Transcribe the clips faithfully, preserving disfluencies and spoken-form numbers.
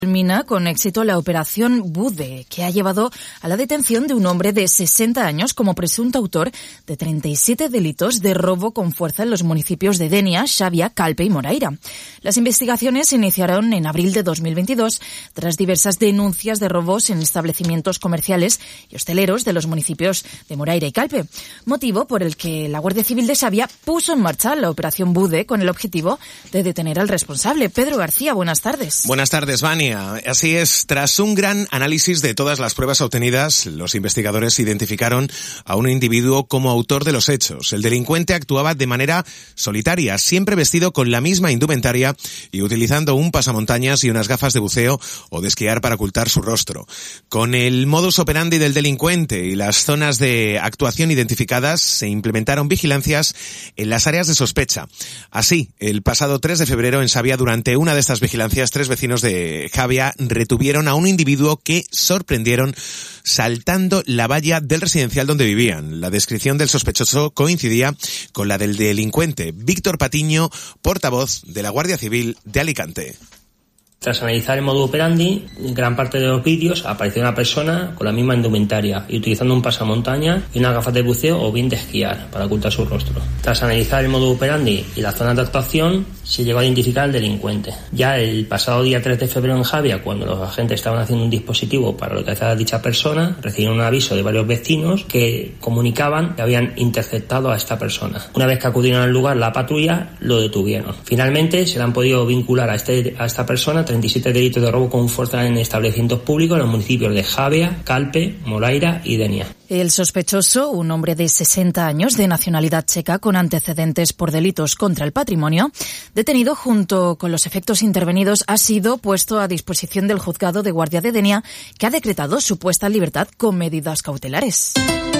Termina con éxito la operación Bude, que ha llevado a la detención de un hombre de sesenta años como presunto autor de treinta y siete delitos de robo con fuerza en los municipios de Denia, Xàbia, Calpe y Moraira. Las investigaciones se iniciaron en abril de dos mil veintidós tras diversas denuncias de robos en establecimientos comerciales y hosteleros de los municipios de Moraira y Calpe, motivo por el que la Guardia Civil de Xàbia puso en marcha la operación Bude con el objetivo de detener al responsable. Pedro García, buenas tardes. Buenas tardes, Vania. Así es, tras un gran análisis de todas las pruebas obtenidas, los investigadores identificaron a un individuo como autor de los hechos. El delincuente actuaba de manera solitaria, siempre vestido con la misma indumentaria y utilizando un pasamontañas y unas gafas de buceo o de esquiar para ocultar su rostro. Con el modus operandi del delincuente y las zonas de actuación identificadas, se implementaron vigilancias en las áreas de sospecha. Así, el pasado tres de febrero en Xàbia, durante una de estas vigilancias, tres vecinos de Xàbia retuvieron a un individuo que sorprendieron saltando la valla del residencial donde vivían. La descripción del sospechoso coincidía con la del delincuente. Víctor Patiño, portavoz de la Guardia Civil de Alicante. Tras analizar el modo operandi, en gran parte de los vídeos apareció una persona con la misma indumentaria y utilizando un pasamontaña y unas gafas de buceo o bien de esquiar para ocultar su rostro. Tras analizar el modo operandi y la zona de actuación, se llegó a identificar al delincuente. Ya el pasado día tres de febrero en Xàbia, cuando los agentes estaban haciendo un dispositivo para localizar a dicha persona, recibieron un aviso de varios vecinos que comunicaban que habían interceptado a esta persona. Una vez que acudieron al lugar, la patrulla lo detuvieron. Finalmente se le han podido vincular a, este, a esta persona treinta y siete delitos de robo con fuerza en establecimientos públicos en los municipios de Xàbia, Calpe, Moraira y Denia. El sospechoso, un hombre de sesenta años de nacionalidad checa con antecedentes por delitos contra el patrimonio, detenido junto con los efectos intervenidos, ha sido puesto a disposición del juzgado de guardia de Denia, que ha decretado su puesta en libertad con medidas cautelares.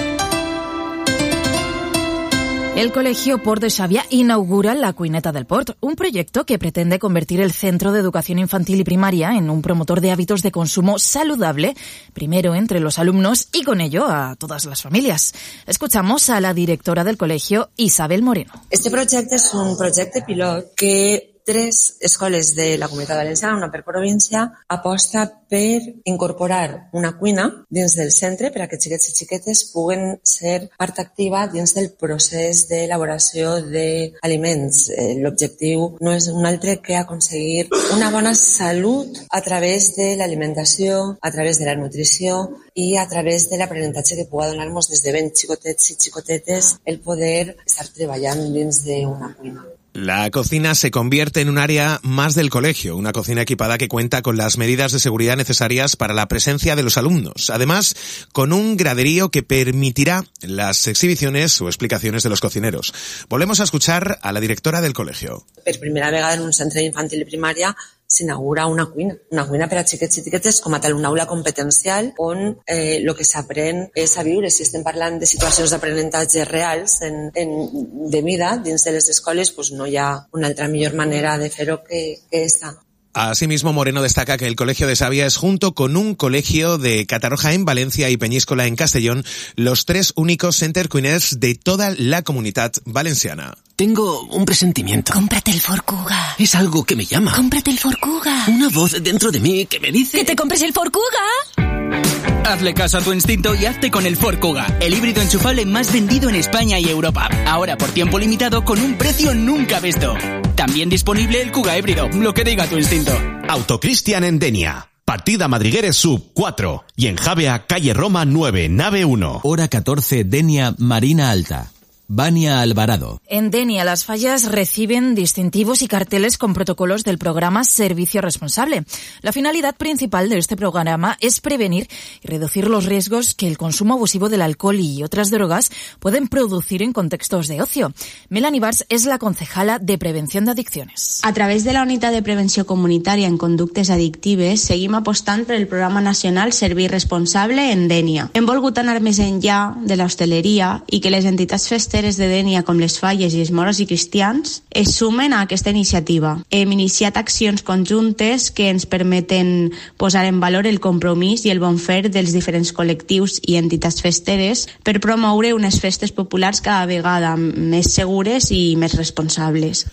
El Colegio Port de Xàbia inaugura la Cuineta del Port, un proyecto que pretende convertir el Centro de Educación Infantil y Primaria en un promotor de hábitos de consumo saludable, primero entre los alumnos y con ello a todas las familias. Escuchamos a la directora del colegio, Isabel Moreno. Este projecte és un projecte pilot que tres escoles de la Comunitat Valenciana, una per província, aposta per incorporar una cuina dins del centre per a que xiquets i xiquetes puguen ser part activa dins del procés d'elaboració d'aliments. L'objectiu no és un altre que aconseguir una bona salut a través de l'alimentació, a través de la nutrició i a través de l'aprenentatge que pugui donar-nos des de ben xicotets i xicotetes el poder estar treballant dins d'una cuina. La cocina se convierte en un área más del colegio, una cocina equipada que cuenta con las medidas de seguridad necesarias para la presencia de los alumnos. Además, con un graderío que permitirá las exhibiciones o explicaciones de los cocineros. Volvemos a escuchar a la directora del colegio. Per primera vegada en un centre infantil i primària s'inaugura una cuina, una cuina per a xiquets i xiquetes com a tal, una aula competencial on eh, lo que s'aprèn és a viure. Si estem parlant de situacions d'aprenentatge reals en, en, de mida dins de les escoles, pues no hi ha una altra millor manera de fer-ho que, que esta. Asimismo, Moreno destaca que el Colegio de Xàbia es, junto con un colegio de Catarroja en Valencia y Peñíscola en Castellón, los tres únicos center cuiners de toda la Comunidad Valenciana. Tengo un presentimiento. Cómprate el Ford Kuga. Es algo que me llama. Cómprate el Ford Kuga. Una voz dentro de mí que me dice... ¡Que te compres el Ford Kuga! Hazle caso a tu instinto y hazte con el Ford Kuga, el híbrido enchufable más vendido en España y Europa. Ahora por tiempo limitado con un precio nunca visto. También disponible el Kuga híbrido, lo que diga tu instinto. Autocristian en Denia. Partida Madrigueres Sub cuatro. Y en Xàbia, calle Roma nueve, nave uno. Hora catorce, Denia, Marina Alta. Vania Alvarado. En Denia, Las Fallas reciben distintivos y carteles con protocolos del programa Servicio Responsable. La finalidad principal de este programa es prevenir y reducir los riesgos que el consumo abusivo del alcohol y otras drogas pueden producir en contextos de ocio. Melanie Bars és la concejala de Prevención de Adicciones. A través de la Unitat de Prevenció Comunitària en Conductes Addictives, seguim apostant per el Programa Nacional Servir Responsable en Denia. Hem volgut anar més enllà de l'hostaleria i que les entitats festeres de Denia com les Falles i els Moros i Cristians es sumen a aquesta iniciativa. Hem iniciat accions conjuntes que ens permeten posar en valor el compromís i el bon fer dels diferents col·lectius i entitats festeres per promoure unes festes populars cada vegada més segures i més responsables.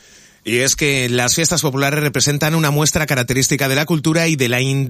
Y es que las fiestas populares representan una muestra característica de la cultura y de la in-